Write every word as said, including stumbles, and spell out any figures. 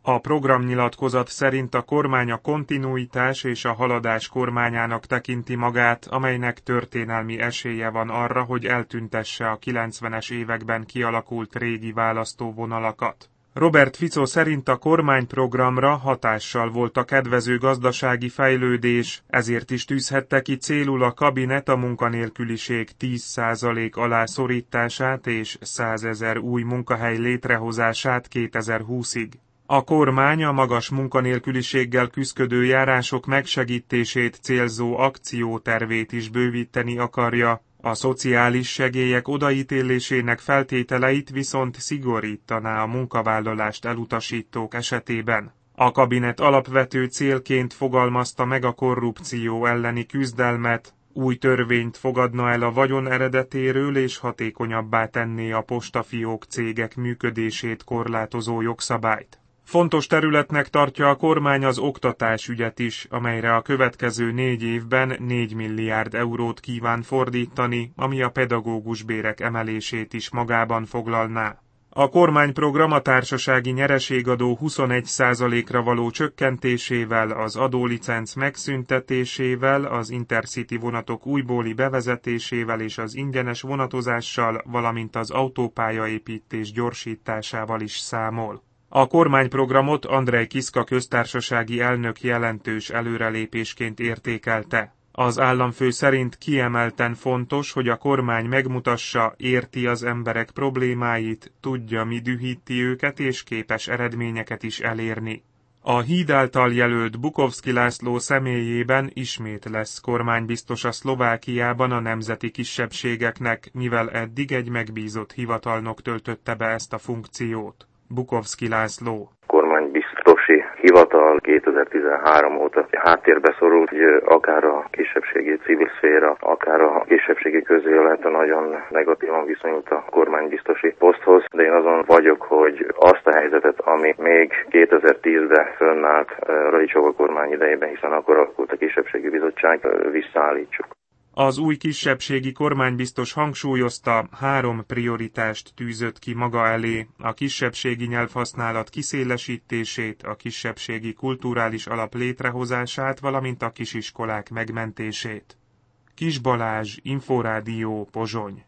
A programnyilatkozat szerint a kormány a kontinuitás és a haladás kormányának tekinti magát, amelynek történelmi esélye van arra, hogy eltüntesse a kilencvenes években kialakult régi választóvonalakat. Robert Fico szerint a kormányprogramra hatással volt a kedvező gazdasági fejlődés, ezért is tűzhette ki célul a kabinet a munkanélküliség tíz százalék alá szorítását és százezer új munkahely létrehozását kétezer-húszig. A kormány a magas munkanélküliséggel küszködő járások megsegítését célzó akciótervét is bővíteni akarja, a szociális segélyek odaítélésének feltételeit viszont szigorítaná a munkavállalást elutasítók esetében. A kabinet alapvető célként fogalmazta meg a korrupció elleni küzdelmet, új törvényt fogadna el a vagyon eredetéről és hatékonyabbá tenné a postafiók cégek működését korlátozó jogszabályt. Fontos területnek tartja a kormány az oktatásügyet is, amelyre a következő négy évben négy milliárd eurót kíván fordítani, ami a pedagógusbérek emelését is magában foglalná. A kormányprogram a társasági nyereségadó huszonegy százalékra való csökkentésével, az adólicenc megszüntetésével, az Intercity vonatok újbóli bevezetésével és az ingyenes vonatozással, valamint az autópályaépítés gyorsításával is számol. A kormányprogramot Andrej Kiska köztársasági elnök jelentős előrelépésként értékelte. Az államfő szerint kiemelten fontos, hogy a kormány megmutassa, érti az emberek problémáit, tudja, mi dühíti őket és képes eredményeket is elérni. A híd által jelölt Bukovszki László személyében ismét lesz kormánybiztos a Szlovákiában a nemzeti kisebbségeknek, mivel eddig egy megbízott hivatalnok töltötte be ezt a funkciót. Bukovszki László. Kormánybiztosi hivatal kétezer-tizenhárom óta háttérbe szorult, hogy akár a kisebbségi civil szféra, akár a kisebbségi közélet nagyon negatívan viszonyult a kormánybiztosi poszthoz, de én azon vagyok, hogy azt a helyzetet, ami még kétezer-tízben fönnállt Radicsova kormány idejében, hiszen akkor alakult a kisebbségi bizottság, visszaállítsuk. Az új kisebbségi kormánybiztos hangsúlyozta, három prioritást tűzött ki maga elé, a kisebbségi nyelvhasználat kiszélesítését, a kisebbségi kulturális alap létrehozását, valamint a kisiskolák megmentését. Kis Balázs, Inforádió, Pozsony.